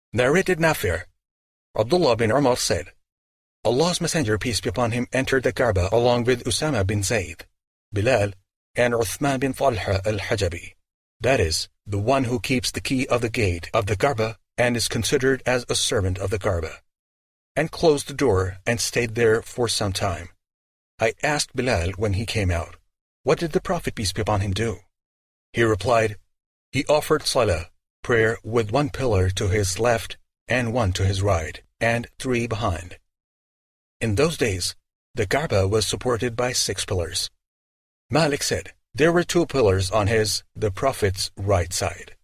Narrated Nafi', Abdullah bin Umar said, Allah's Messenger, peace be upon him, entered the Kaaba along with Usama bin Zayd, Bilal, and Uthman bin Talha al-Hajabi, that is, the one who keeps the key of the gate of the Kaaba and is considered as a servant of the Kaaba, and closed the door and stayed there for some time. I asked Bilal when he came out, what did the Prophet, peace be upon him, do? He replied, he offered salah, prayer, with one pillar to his left and one to his right, and 3 behind. In those days, the Kaaba was supported by 6 pillars. Malik said, there were 2 pillars on the Prophet's right side.